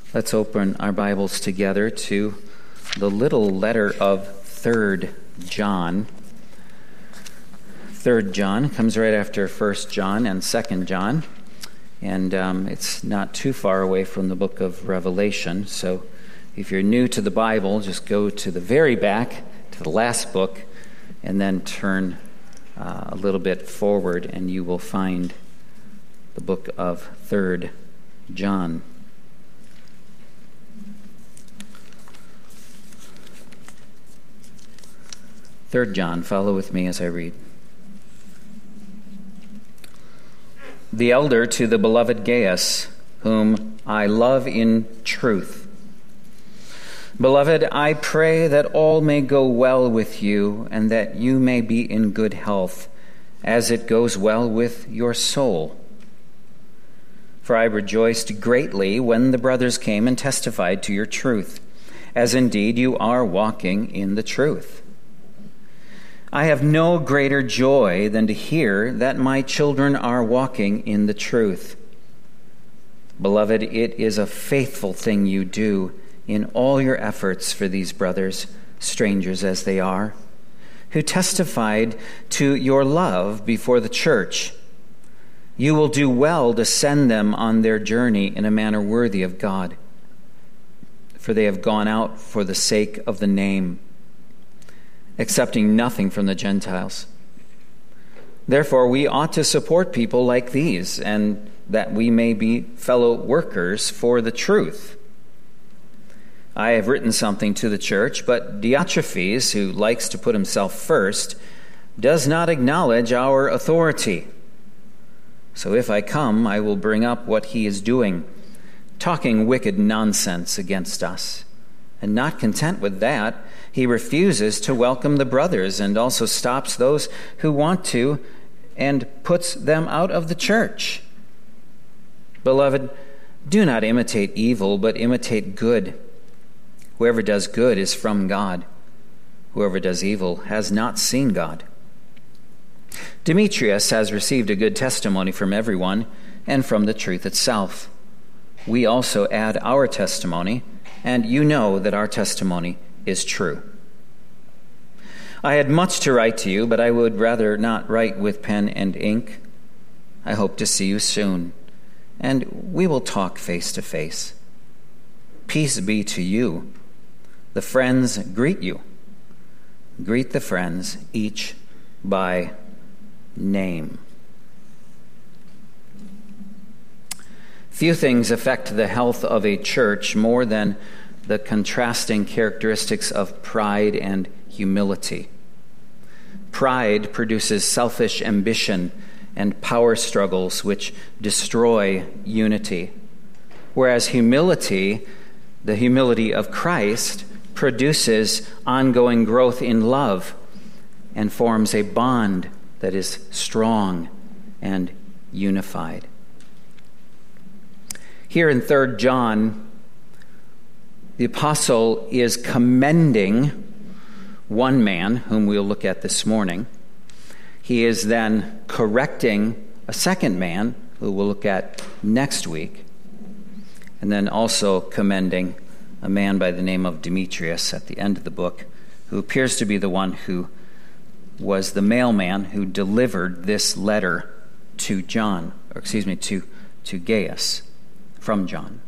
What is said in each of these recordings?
Let's open our Bibles together to the little letter of 3 John. 3 John comes right after 1 John and 2 John, and it's not too far away from the book of Revelation. So if you're new to the Bible, just go to the very back, to the last book, and then turn a little bit forward, and you will find the book of 3 John. Third John, follow with me as I read. The elder to the beloved Gaius, whom I love in truth. Beloved, I pray that all may go well with you, and that you may be in good health, as it goes well with your soul. For I rejoiced greatly when the brothers came and testified to your truth, as indeed you are walking in the truth. I have no greater joy than to hear that my children are walking in the truth. Beloved, it is a faithful thing you do in all your efforts for these brothers, strangers as they are, who testified to your love before the church. You will do well to send them on their journey in a manner worthy of God, for they have gone out for the sake of the name, accepting nothing from the Gentiles. Therefore, we ought to support people like these, and that we may be fellow workers for the truth. I have written something to the church, but Diotrephes, who likes to put himself first, does not acknowledge our authority. So if I come, I will bring up what he is doing, talking wicked nonsense against us. And not content with that, he refuses to welcome the brothers and also stops those who want to and puts them out of the church. Beloved, do not imitate evil, but imitate good. Whoever does good is from God. Whoever does evil has not seen God. Demetrius has received a good testimony from everyone and from the truth itself. We also add our testimony, and you know that our testimony is true. I had much to write to you, but I would rather not write with pen and ink. I hope to see you soon, and we will talk face to face. Peace be to you. The friends greet you. Greet the friends, each by name. Few things affect the health of a church more than the contrasting characteristics of pride and humility. Pride produces selfish ambition and power struggles which destroy unity, whereas humility, the humility of Christ, produces ongoing growth in love and forms a bond that is strong and unified. Here in 3 John, the apostle is commending one man, whom we'll look at this morning. He is then correcting a second man, who we'll look at next week, and then also commending a man by the name of Demetrius at the end of the book, who appears to be the one who was the mailman who delivered this letter to John, to Gaius from John.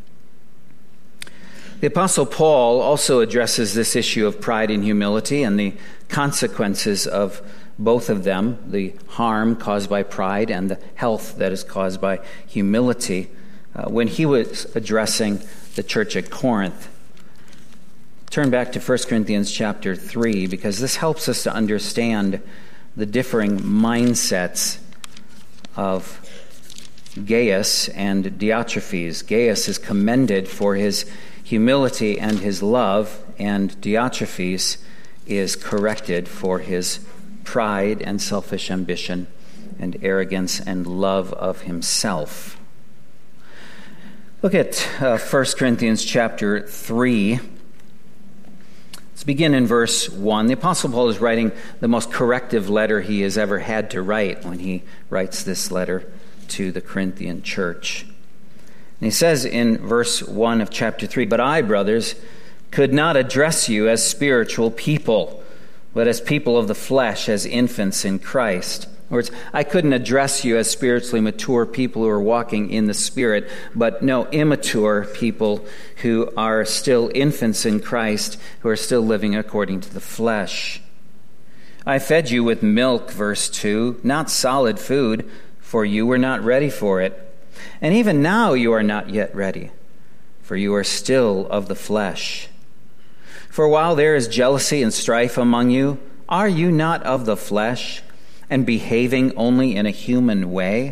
The Apostle Paul also addresses this issue of pride and humility and the consequences of both of them, the harm caused by pride and the health that is caused by humility, when he was addressing the church at Corinth. Turn back to 1 Corinthians chapter 3, because this helps us to understand the differing mindsets of Gaius and Diotrephes. Gaius is commended for his humility and his love, and Diotrephes is corrected for his pride and selfish ambition and arrogance and love of himself. Look at 1 Corinthians chapter 3. Let's begin in verse 1. The Apostle Paul is writing the most corrective letter he has ever had to write when he writes this letter to the Corinthian church. And he says in verse 1 of chapter 3, "But I, brothers, could not address you as spiritual people, but as people of the flesh, as infants in Christ." In other words, I couldn't address you as spiritually mature people who are walking in the Spirit, but no, immature people who are still infants in Christ, who are still living according to the flesh. "I fed you with milk," verse 2, "not solid food, for you were not ready for it. And even now you are not yet ready, for you are still of the flesh. For while there is jealousy and strife among you, are you not of the flesh, and behaving only in a human way?"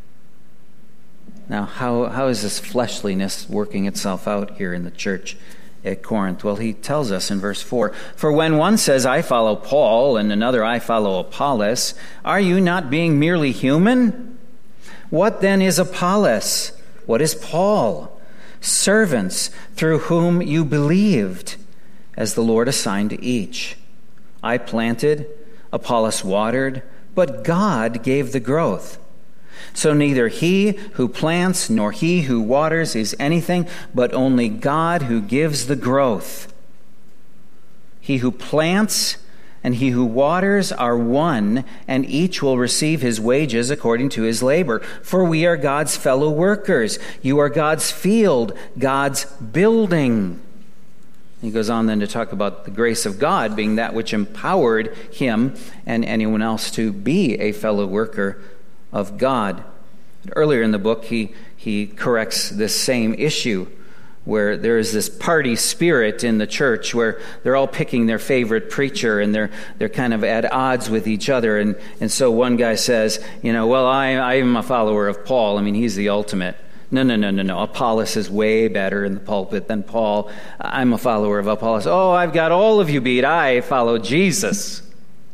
Now, how is this fleshliness working itself out here in the church at Corinth? Well, he tells us in verse 4, "For when one says, 'I follow Paul,' and another, 'I follow Apollos,' are you not being merely human? What then is Apollos? What is Paul? Servants through whom you believed, as the Lord assigned to each. I planted, Apollos watered, but God gave the growth. So neither he who plants nor he who waters is anything, but only God who gives the growth. He who plants and he who waters are one, and each will receive his wages according to his labor. For we are God's fellow workers. You are God's field, God's building." He goes on then to talk about the grace of God being that which empowered him and anyone else to be a fellow worker of God. Earlier in the book, he corrects this same issue, where there is this party spirit in the church where they're all picking their favorite preacher and they're kind of at odds with each other. And so one guy says, well, I'm a follower of Paul. I mean, he's the ultimate. No. Apollos is way better in the pulpit than Paul. I'm a follower of Apollos. Oh, I've got all of you beat. I follow Jesus.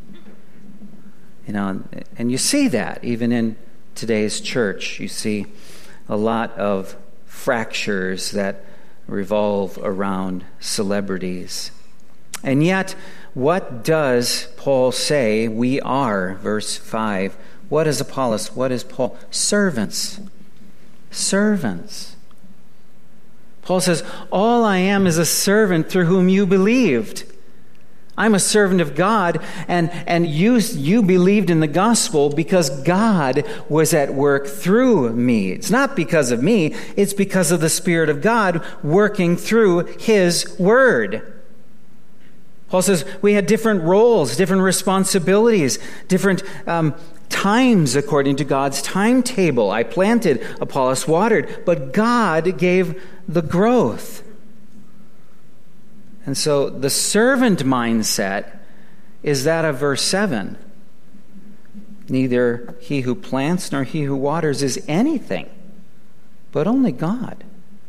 And you see that even in today's church. You see a lot of fractures that revolve around celebrities. And yet, what does Paul say we are? Verse 5. What is Apollos? What is Paul? Servants. Servants. Paul says, all I am is a servant through whom you believed. I'm a servant of God, and you believed in the gospel because God was at work through me. It's not because of me, it's because of the Spirit of God working through His Word. Paul says we had different roles, different responsibilities, different times according to God's timetable. I planted, Apollos watered, but God gave the growth. And so the servant mindset is that of verse 7. Neither he who plants nor he who waters is anything, but only God.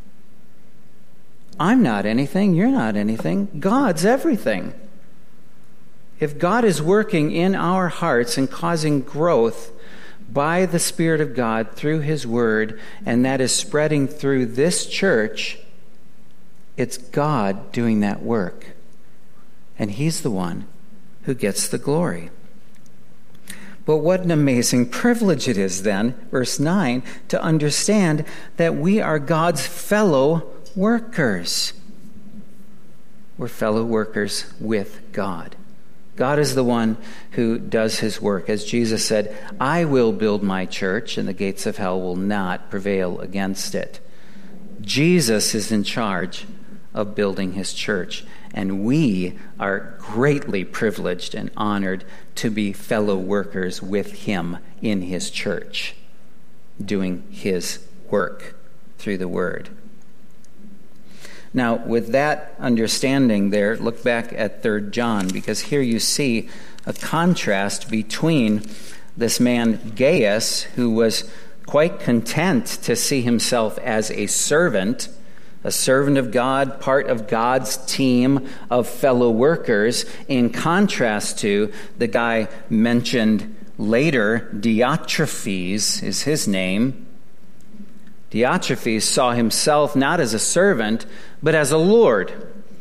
I'm not anything, you're not anything, God's everything. If God is working in our hearts and causing growth by the Spirit of God through His Word, and that is spreading through this church, it's God doing that work. And He's the one who gets the glory. But what an amazing privilege it is then, verse 9, to understand that we are God's fellow workers. We're fellow workers with God. God is the one who does His work. As Jesus said, I will build my church, and the gates of hell will not prevail against it. Jesus is in charge of building His church, and we are greatly privileged and honored to be fellow workers with Him in His church, doing His work through the Word. Now, with that understanding there, look back at 3 John, because here you see a contrast between this man Gaius, who was quite content to see himself as a servant of God, part of God's team of fellow workers, in contrast to the guy mentioned later, Diotrephes is his name. Diotrephes saw himself not as a servant, but as a lord,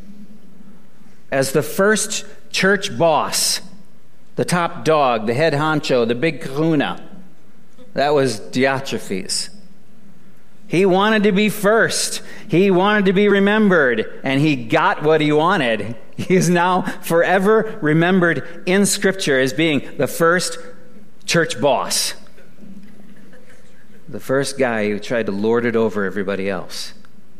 as the first church boss, the top dog, the head honcho, the big kahuna. That was Diotrephes. He wanted to be first. He wanted to be remembered, and he got what he wanted. He is now forever remembered in Scripture as being the first church boss. The first guy who tried to lord it over everybody else.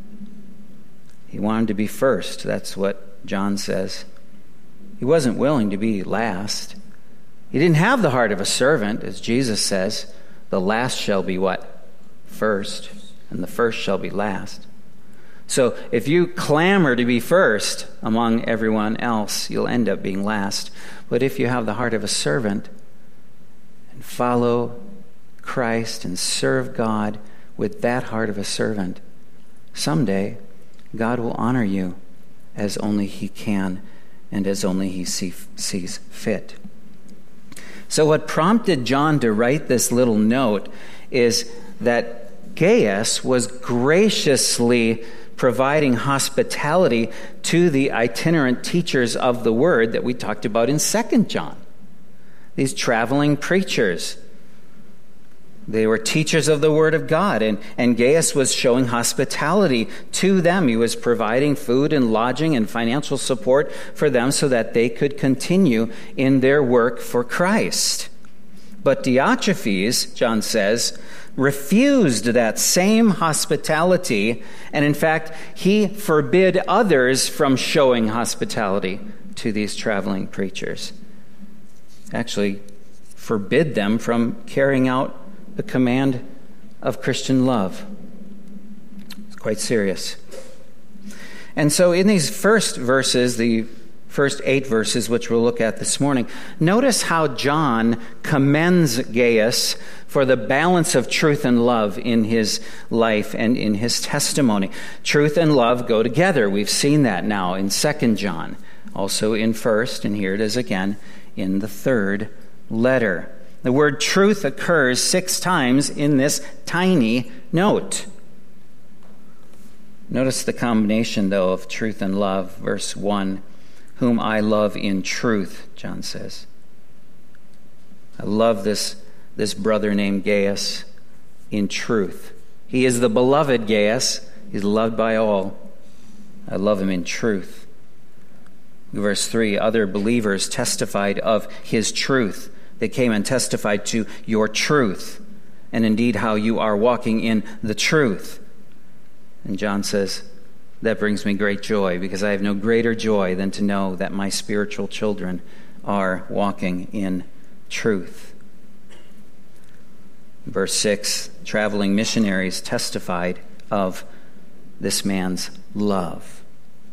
He wanted to be first. That's what John says. He wasn't willing to be last. He didn't have the heart of a servant, as Jesus says. The last shall be what? First. And the first shall be last. So if you clamor to be first among everyone else, you'll end up being last. But if you have the heart of a servant and follow Christ and serve God with that heart of a servant, someday God will honor you as only He can and as only He sees fit. So what prompted John to write this little note is that Gaius was graciously providing hospitality to the itinerant teachers of the word that we talked about in 2 John. These traveling preachers. They were teachers of the word of God, and Gaius was showing hospitality to them. He was providing food and lodging and financial support for them so that they could continue in their work for Christ. But Diotrephes, John says, refused that same hospitality, and in fact, he forbid others from showing hospitality to these traveling preachers. Actually, forbid them from carrying out the command of Christian love. It's quite serious. And so in these first verses, the first 8 verses, which we'll look at this morning, notice how John commends Gaius for the balance of truth and love in his life and in his testimony. Truth and love go together. We've seen that now in 2 John, also in 1st, and here it is again in the 3rd letter. The word truth occurs 6 times in this tiny note. Notice the combination, though, of truth and love. Verse 1, whom I love in truth, John says. I love this brother named Gaius in truth. He is the beloved Gaius. He's loved by all. I love him in truth. Verse 3, other believers testified of his truth. They came and testified to your truth, and indeed how you are walking in the truth. And John says, that brings me great joy, because I have no greater joy than to know that my spiritual children are walking in truth. Verse 6, traveling missionaries testified of this man's love.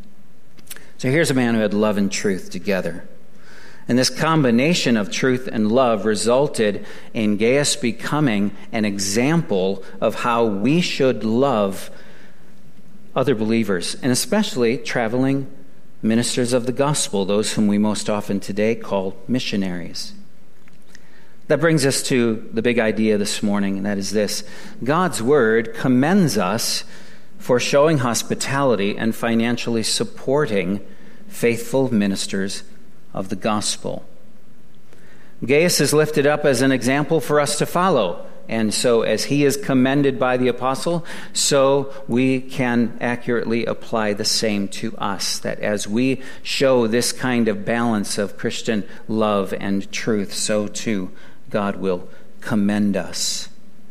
So here's a man who had love and truth together. And this combination of truth and love resulted in Gaius becoming an example of how we should love other believers, and especially traveling ministers of the gospel, those whom we most often today call missionaries. That brings us to the big idea this morning, and that is this. God's word commends us for showing hospitality and financially supporting faithful ministers of the gospel. Gaius is lifted up as an example for us to follow. And so as he is commended by the apostle, so we can accurately apply the same to us. That as we show this kind of balance of Christian love and truth, so too God will commend us.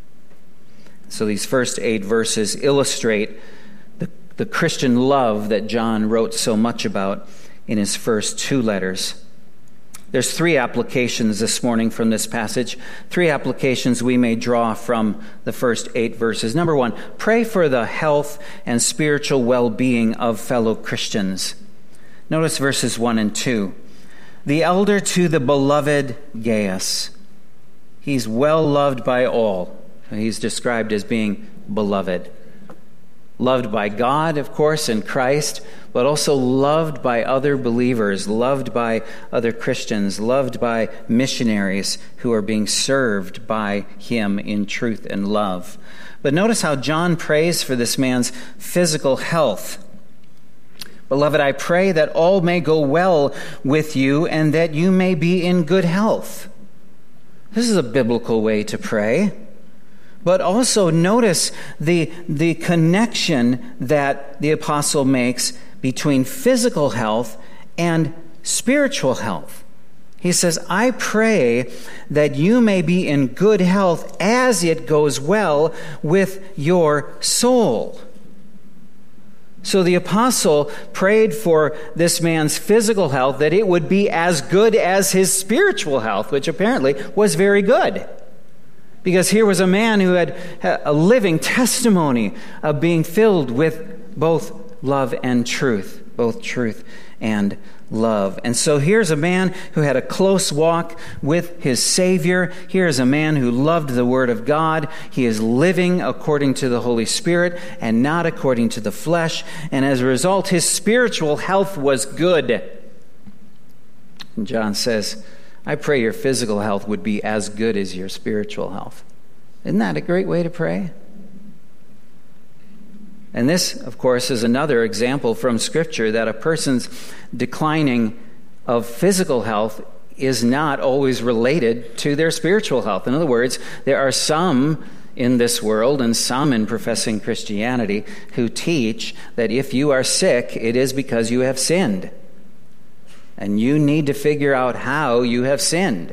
So these first 8 verses illustrate the Christian love that John wrote so much about in his first 2 letters. There's 3 applications this morning from this passage. 3 applications we may draw from the first 8 verses. Number 1, pray for the health and spiritual well-being of fellow Christians. Notice verses 1 and 2. The elder to the beloved Gaius. He's well loved by all. He's described as being beloved. Loved by God, of course, in Christ, but also loved by other believers, loved by other Christians, loved by missionaries who are being served by him in truth and love. But notice how John prays for this man's physical health. Beloved, I pray that all may go well with you and that you may be in good health. This is a biblical way to pray. But also notice the connection that the apostle makes between physical health and spiritual health. He says, I pray that you may be in good health as it goes well with your soul. So the apostle prayed for this man's physical health, that it would be as good as his spiritual health, which apparently was very good. Because here was a man who had a living testimony of being filled with both love and truth, both truth and love. And so here's a man who had a close walk with his Savior. Here's a man who loved the Word of God. He is living according to the Holy Spirit and not according to the flesh. And as a result, his spiritual health was good. And John says, I pray your physical health would be as good as your spiritual health. Isn't that a great way to pray? And this, of course, is another example from Scripture that a person's declining of physical health is not always related to their spiritual health. In other words, there are some in this world and some in professing Christianity who teach that if you are sick, it is because you have sinned. And you need to figure out how you have sinned.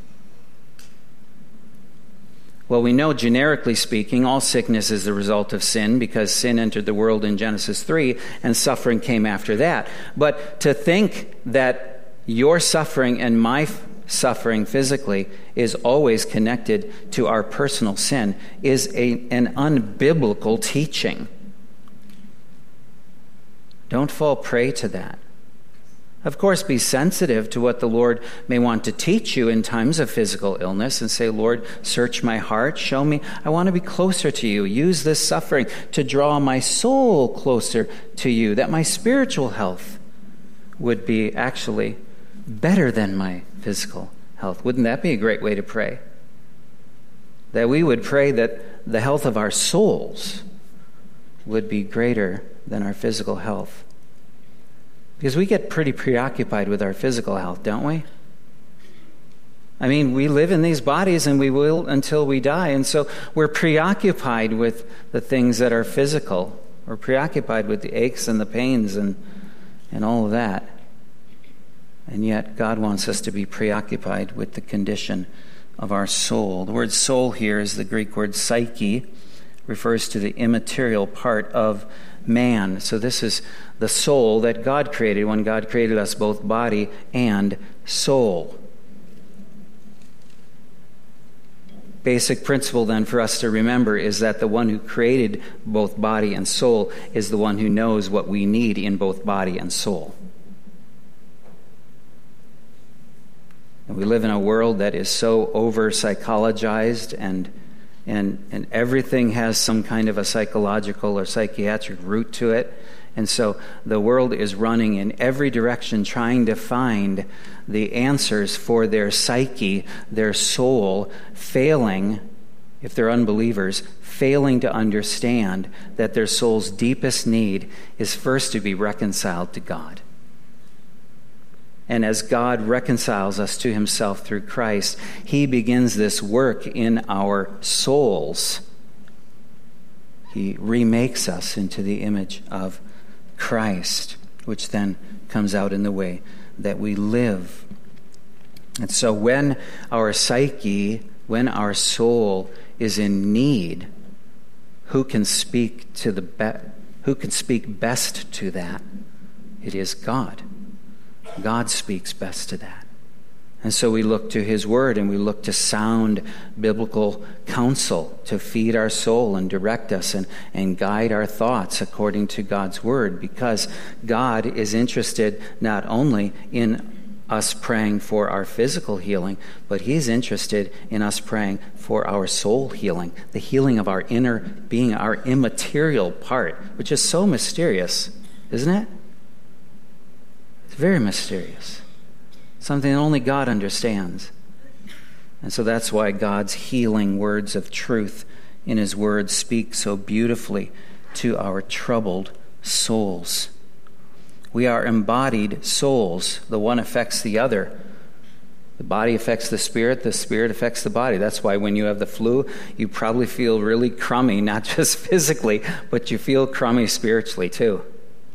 Well, we know, generically speaking, all sickness is the result of sin, because sin entered the world in Genesis 3, and suffering came after that. But to think that your suffering and my suffering physically is always connected to our personal sin is an unbiblical teaching. Don't fall prey to that. Of course, be sensitive to what the Lord may want to teach you in times of physical illness and say, Lord, search my heart, show me, I want to be closer to you. Use this suffering to draw my soul closer to you, that my spiritual health would be actually better than my physical health. Wouldn't that be a great way to pray? That we would pray that the health of our souls would be greater than our physical health. Because we get pretty preoccupied with our physical health, don't we? I mean, we live in these bodies and we will until we die. And so we're preoccupied with the things that are physical. We're preoccupied with the aches and the pains and all of that. And yet God wants us to be preoccupied with the condition of our soul. The word soul here is the Greek word psyche, refers to the immaterial part of man. So this is the soul that God created when God created us, both body and soul. Basic principle then for us to remember is that the one who created both body and soul is the one who knows what we need in both body and soul. And we live in a world that is so over-psychologized and everything has some kind of a psychological or psychiatric root to it. And so the world is running in every direction trying to find the answers for their psyche, their soul, failing, if they're unbelievers, failing to understand that their soul's deepest need is first to be reconciled to God. And as God reconciles us to himself through Christ, he begins this work in our souls. He remakes us into the image of Christ, which then comes out in the way that we live. And so when our psyche, when our soul is in need, who can speak best to that? It is God. God speaks best to that. And so we look to his word and we look to sound biblical counsel to feed our soul and direct us and guide our thoughts according to God's word, because God is interested not only in us praying for our physical healing, but he's interested in us praying for our soul healing, the healing of our inner being, our immaterial part, which is so mysterious, isn't it? It's very mysterious. Something that only God understands. And so that's why God's healing words of truth in his word speak so beautifully to our troubled souls. We are embodied souls. The one affects the other. The body affects the spirit affects the body. That's why when you have the flu, you probably feel really crummy, not just physically, but you feel crummy spiritually too.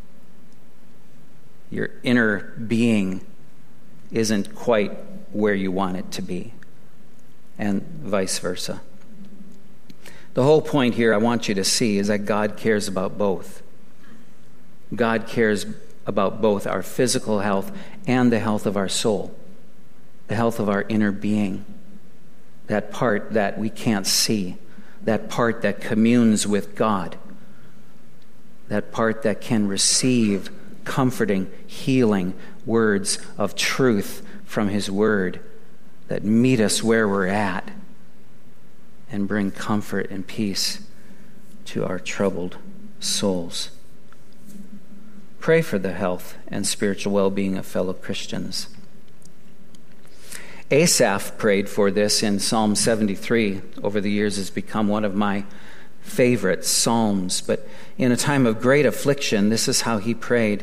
Your inner being isn't quite where you want it to be, and vice versa. The whole point here I want you to see is that God cares about both. God cares about both our physical health and the health of our soul, the health of our inner being, that part that we can't see, that part that communes with God, that part that can receive comforting, healing words of truth from His Word that meet us where we're at and bring comfort and peace to our troubled souls. Pray for the health and spiritual well-being of fellow Christians. Asaph prayed for this in Psalm 73. Over the years has become one of my favorite psalms. But in a time of great affliction, this is how he prayed.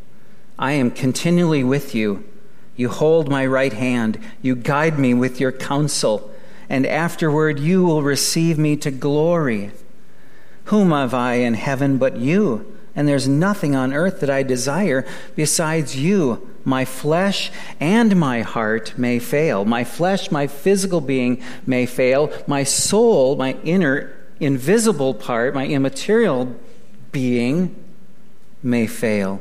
I am continually with you. You hold my right hand. You guide me with your counsel. And afterward you will receive me to glory. Whom have I in heaven but you? And there's nothing on earth that I desire besides you. My flesh and my heart may fail. My flesh, my physical being may fail. My soul, my inner invisible part, my immaterial being may fail.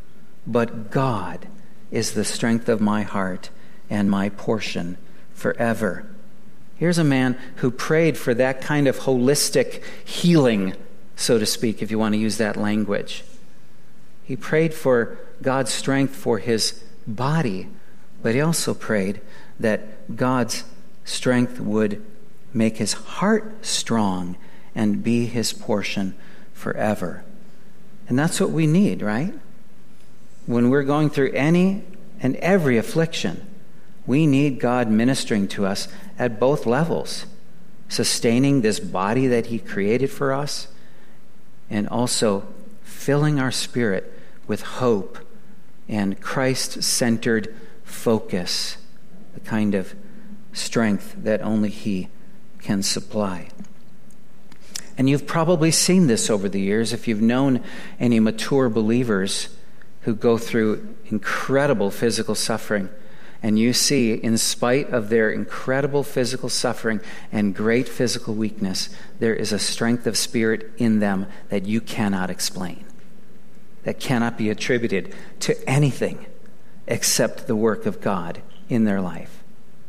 But God is the strength of my heart and my portion forever. Here's a man who prayed for that kind of holistic healing, so to speak, if you want to use that language. He prayed for God's strength for his body, but he also prayed that God's strength would make his heart strong and be his portion forever. And that's what we need, right? When we're going through any and every affliction, we need God ministering to us at both levels, sustaining this body that he created for us, and also filling our spirit with hope and Christ-centered focus, the kind of strength that only he can supply. And you've probably seen this over the years if you've known any mature believers who go through incredible physical suffering. And you see, in spite of their incredible physical suffering and great physical weakness, there is a strength of spirit in them that you cannot explain, that cannot be attributed to anything except the work of God in their life.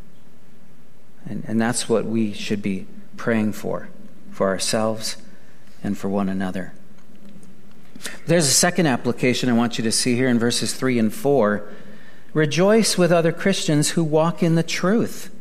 And that's what we should be praying for ourselves and for one another. There's a second application I want you to see here in verses 3 and 4. Rejoice with other Christians who walk in the truth.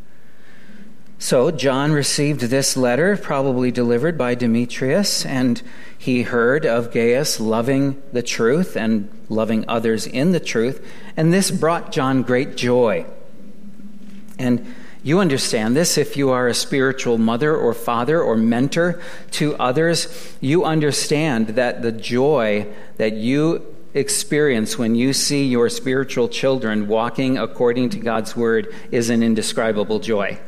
So John received this letter, probably delivered by Demetrius, and he heard of Gaius loving the truth and loving others in the truth, and this brought John great joy. And you understand this if you are a spiritual mother or father or mentor to others. You understand that the joy that you experience when you see your spiritual children walking according to God's word is an indescribable joy.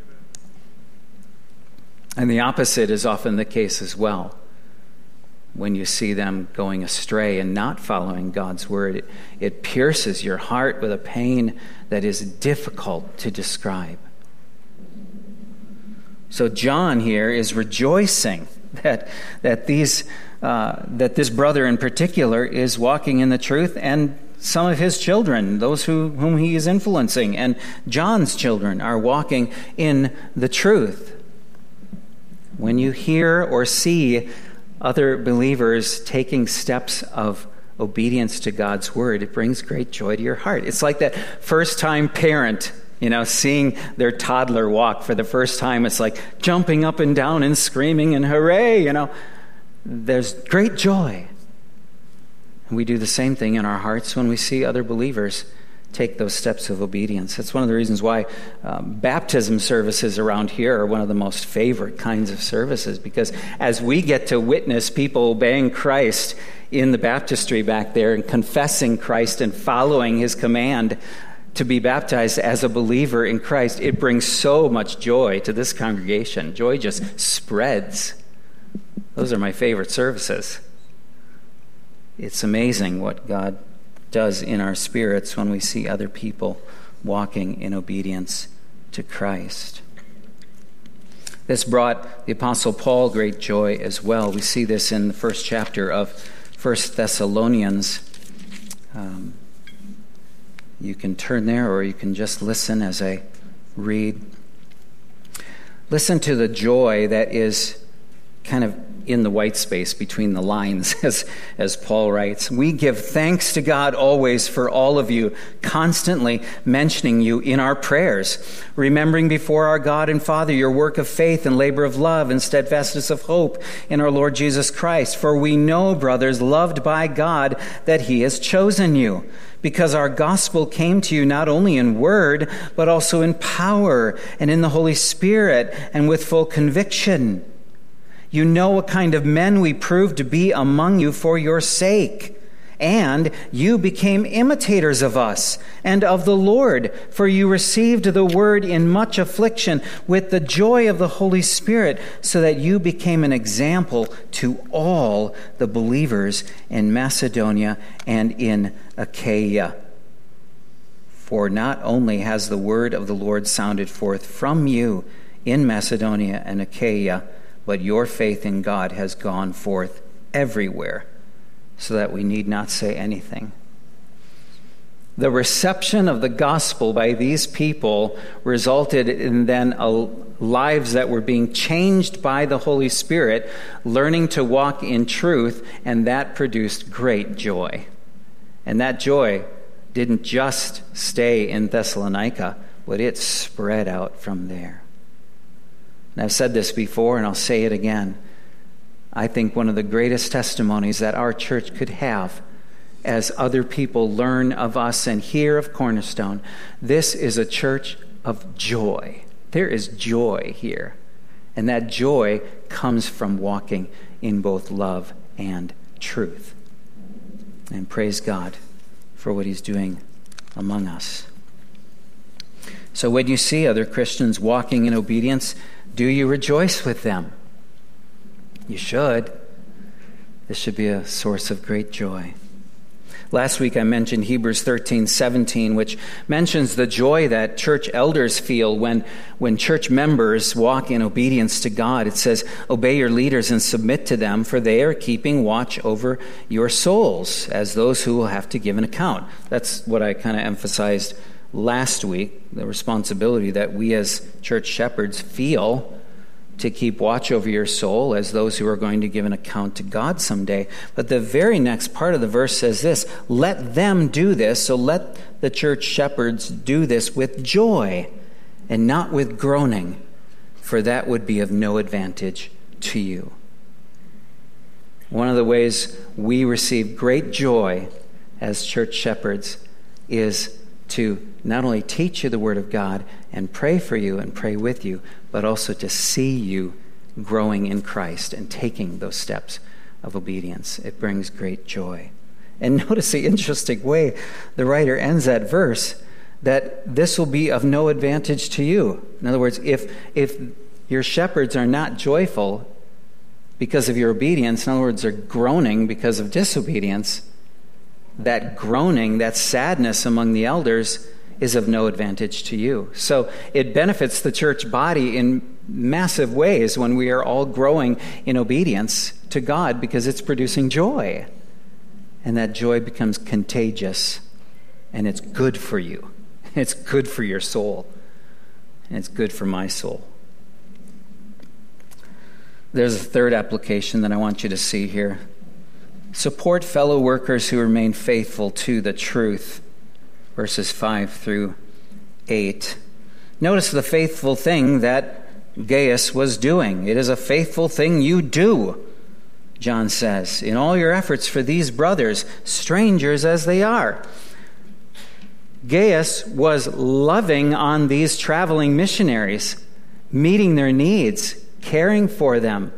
And the opposite is often the case as well. When you see them going astray and not following God's word, it pierces your heart with a pain that is difficult to describe. So John here is rejoicing that this brother in particular is walking in the truth, and some of his children, those whom he is influencing, and John's children are walking in the truth. When you hear or see other believers taking steps of obedience to God's word, it brings great joy to your heart. It's like that first-time parent, seeing their toddler walk for the first time. It's like jumping up and down and screaming and hooray, There's great joy. And we do the same thing in our hearts when we see other believers take those steps of obedience. That's one of the reasons why baptism services around here are one of the most favorite kinds of services, because as we get to witness people obeying Christ in the baptistry back there and confessing Christ and following his command to be baptized as a believer in Christ, it brings so much joy to this congregation. Joy just spreads. Those are my favorite services. It's amazing what God does in our spirits when we see other people walking in obedience to Christ. This brought the Apostle Paul great joy as well. We see this in the first chapter of 1 Thessalonians. You can turn there, or you can just listen as I read. Listen to the joy that is kind of in the white space between the lines, as Paul writes. We give thanks to God always for all of you, constantly mentioning you in our prayers, remembering before our God and Father your work of faith and labor of love and steadfastness of hope in our Lord Jesus Christ. For we know, brothers, loved by God, that he has chosen you, because our gospel came to you not only in word, but also in power and in the Holy Spirit and with full conviction. You know what kind of men we proved to be among you for your sake. And you became imitators of us and of the Lord, for you received the word in much affliction with the joy of the Holy Spirit, so that you became an example to all the believers in Macedonia and in Achaia. For not only has the word of the Lord sounded forth from you in Macedonia and Achaia, but your faith in God has gone forth everywhere, so that we need not say anything. The reception of the gospel by these people resulted in then lives that were being changed by the Holy Spirit, learning to walk in truth, and that produced great joy. And that joy didn't just stay in Thessalonica, but it spread out from there. And I've said this before, and I'll say it again. I think one of the greatest testimonies that our church could have as other people learn of us and hear of Cornerstone, this is a church of joy. There is joy here. And that joy comes from walking in both love and truth. And praise God for what he's doing among us. So when you see other Christians walking in obedience, do you rejoice with them? You should. This should be a source of great joy. Last week I mentioned Hebrews 13:17, which mentions the joy that church elders feel when church members walk in obedience to God. It says, "Obey your leaders and submit to them, for they are keeping watch over your souls as those who will have to give an account." That's what I kind of emphasized last week, the responsibility that we as church shepherds feel to keep watch over your soul as those who are going to give an account to God someday. But the very next part of the verse says this: let them do this, so let the church shepherds do this with joy and not with groaning, for that would be of no advantage to you. One of the ways we receive great joy as church shepherds is to not only teach you the Word of God and pray for you and pray with you, but also to see you growing in Christ and taking those steps of obedience. It brings great joy. And notice the interesting way the writer ends that verse, that this will be of no advantage to you. In other words, if your shepherds are not joyful because of your obedience, in other words, they're groaning because of disobedience, that groaning, that sadness among the elders is of no advantage to you. So it benefits the church body in massive ways when we are all growing in obedience to God, because it's producing joy. And that joy becomes contagious, and it's good for you. It's good for your soul, and it's good for my soul. There's a third application that I want you to see here. Support fellow workers who remain faithful to the truth. Verses 5 through 8. Notice the faithful thing that Gaius was doing. It is a faithful thing you do, John says, in all your efforts for these brothers, strangers as they are. Gaius was loving on these traveling missionaries, meeting their needs, caring for them.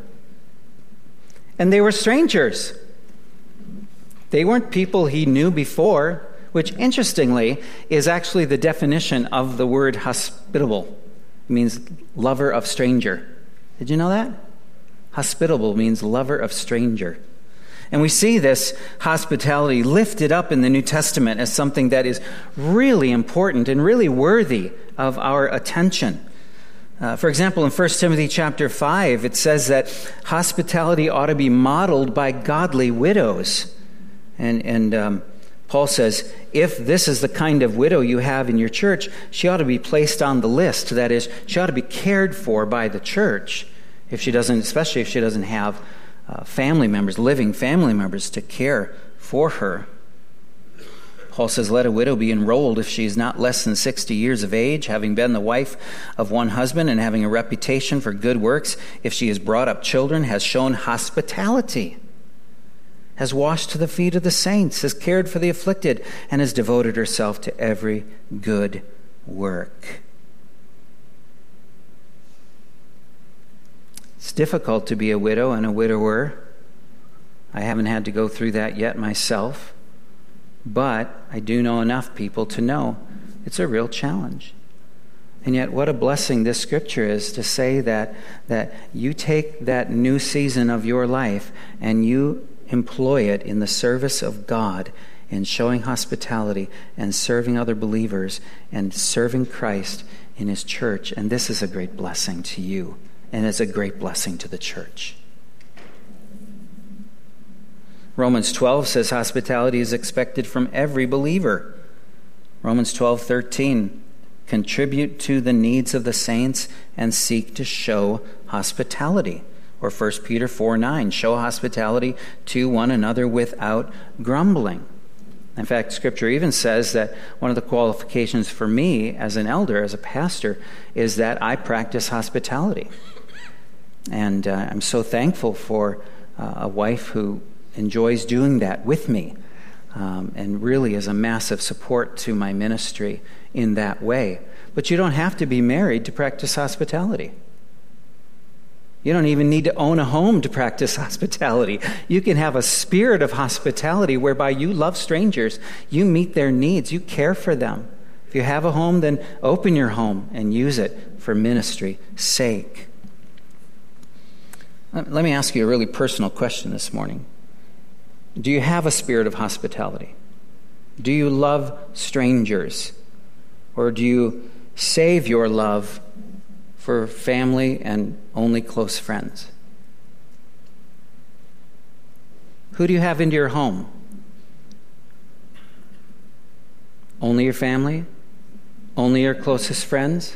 And they were strangers. They weren't people he knew before. which interestingly is actually the definition of the word hospitable. It means lover of stranger. Did you know that? Hospitable means lover of stranger. And we see this hospitality lifted up in the New Testament as something that is really important and really worthy of our attention. For example, in 1 Timothy chapter 5, it says that hospitality ought to be modeled by godly widows. And Paul says, if this is the kind of widow you have in your church, she ought to be placed on the list. That is, she ought to be cared for by the church, especially if she doesn't have living family members to care for her. Paul says, let a widow be enrolled if she is not less than 60 years of age, having been the wife of one husband and having a reputation for good works, if she has brought up children, has shown hospitality, has washed the feet of the saints, has cared for the afflicted, and has devoted herself to every good work. It's difficult to be a widow and a widower. I haven't had to go through that yet myself, but I do know enough people to know it's a real challenge. And yet what a blessing this scripture is to say that you take that new season of your life and you employ it in the service of God, in showing hospitality and serving other believers and serving Christ in his church. And this is a great blessing to you. And it's a great blessing to the church. Romans 12 says hospitality is expected from every believer. Romans 12:13, contribute to the needs of the saints and seek to show hospitality. Or 1 Peter 4:9, show hospitality to one another without grumbling. In fact, Scripture even says that one of the qualifications for me as an elder, as a pastor, is that I practice hospitality. And I'm so thankful for a wife who enjoys doing that with me and really is a massive support to my ministry in that way. But you don't have to be married to practice hospitality. You don't even need to own a home to practice hospitality. You can have a spirit of hospitality whereby you love strangers, you meet their needs, you care for them. If you have a home, then open your home and use it for ministry's sake. Let me ask you a really personal question this morning. Do you have a spirit of hospitality? Do you love strangers? Or do you save your love for family and only close friends? Who do you have into your home? Only your family? Only your closest friends?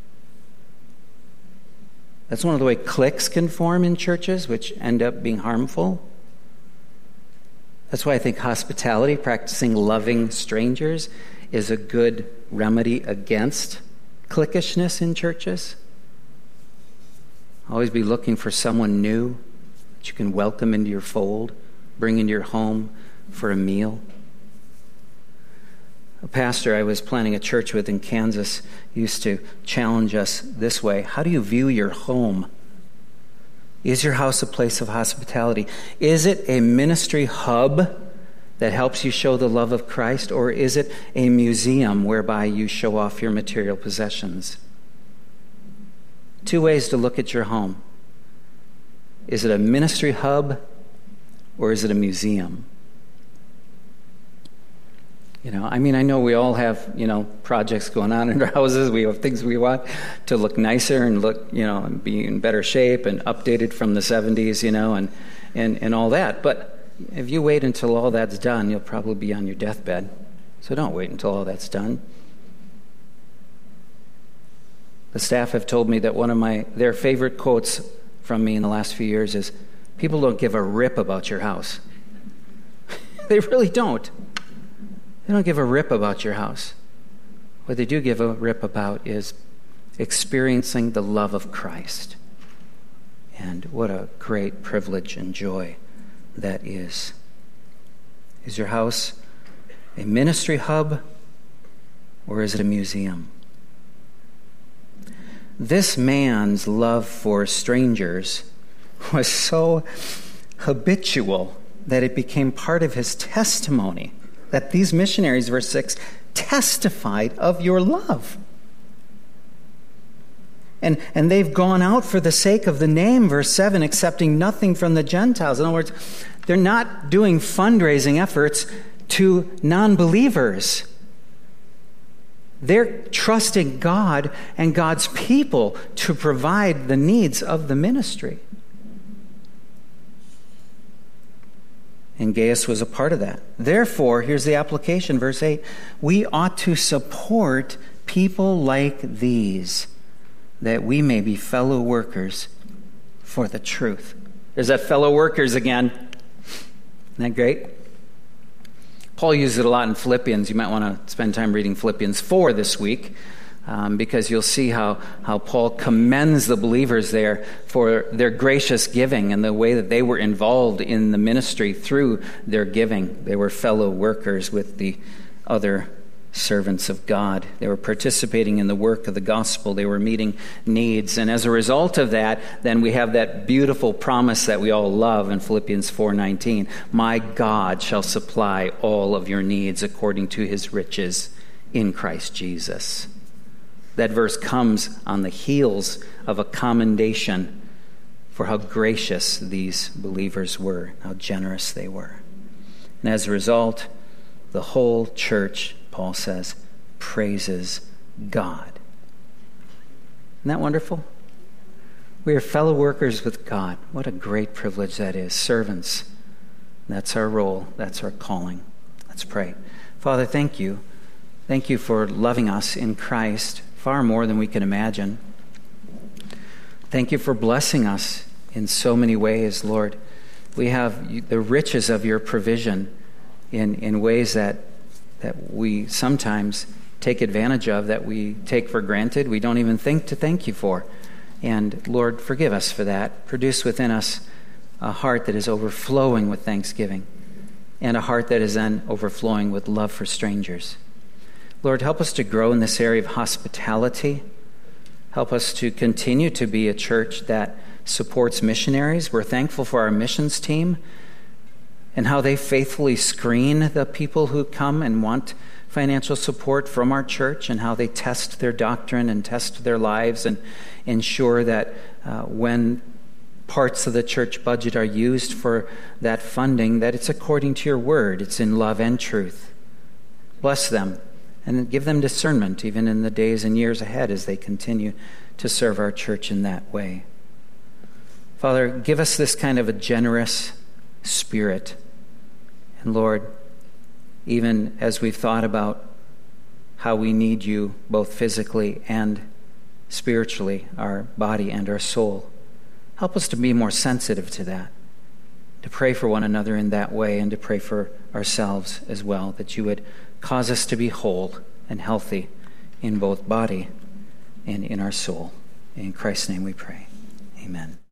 That's one of the way cliques can form in churches, which end up being harmful. That's why I think hospitality, practicing loving strangers, is a good remedy against cliquishness in churches. Always be looking for someone new that you can welcome into your fold, bring into your home for a meal. A pastor I was planning a church with in Kansas used to challenge us this way. How do you view your home? Is your house a place of hospitality? Is it a ministry hub that helps you show the love of Christ, or is it a museum whereby you show off your material possessions? Two ways to look at your home. Is it a ministry hub, or is it a museum? I know we all have, projects going on in our houses. We have things we want to look nicer and look, and be in better shape and updated from the 70s, and all that. But if you wait until all that's done, you'll probably be on your deathbed. So don't wait until all that's done. The staff have told me that one of their favorite quotes from me in the last few years is, people don't give a rip about your house. They really don't. They don't give a rip about your house. What they do give a rip about is experiencing the love of Christ. And what a great privilege and joy that is. Is your house a ministry hub, or is it a museum? This man's love for strangers was so habitual that it became part of his testimony. that these missionaries, verse 6, testified of your love. And they've gone out for the sake of the name, verse 7, accepting nothing from the Gentiles. In other words, they're not doing fundraising efforts to non-believers. They're trusting God and God's people to provide the needs of the ministry. And Gaius was a part of that. Therefore, here's the application, verse 8. We ought to support people like these, that we may be fellow workers for the truth. There's that fellow workers again. Isn't that great? Paul uses it a lot in Philippians. You might want to spend time reading Philippians 4 this week, because you'll see how Paul commends the believers there for their gracious giving and the way that they were involved in the ministry through their giving. They were fellow workers with the other servants of God. They were participating in the work of the gospel. They were meeting needs. And as a result of that, then we have that beautiful promise that we all love in Philippians 4:19. My God shall supply all of your needs according to his riches in Christ Jesus. That verse comes on the heels of a commendation for how gracious these believers were, how generous they were. And as a result, the whole church, Paul says, praises God. Isn't that wonderful? We are fellow workers with God. What a great privilege that is. Servants. That's our role. That's our calling. Let's pray. Father, thank you. Thank you for loving us in Christ far more than we can imagine. Thank you for blessing us in so many ways, Lord. We have the riches of your provision in ways that we sometimes take advantage of, that we take for granted, we don't even think to thank you for. And Lord, forgive us for that. Produce within us a heart that is overflowing with thanksgiving, and a heart that is then overflowing with love for strangers. Lord, help us to grow in this area of hospitality. Help us to continue to be a church that supports missionaries. We're thankful for our missions team and how they faithfully screen the people who come and want financial support from our church, and how they test their doctrine and test their lives and ensure that when parts of the church budget are used for that funding, that it's according to your word. It's in love and truth. Bless them and give them discernment even in the days and years ahead as they continue to serve our church in that way. Father, give us this kind of a generous spirit. And Lord, even as we've thought about how we need you both physically and spiritually, our body and our soul, help us to be more sensitive to that, to pray for one another in that way, and to pray for ourselves as well, that you would cause us to be whole and healthy in both body and in our soul. In Christ's name we pray. Amen.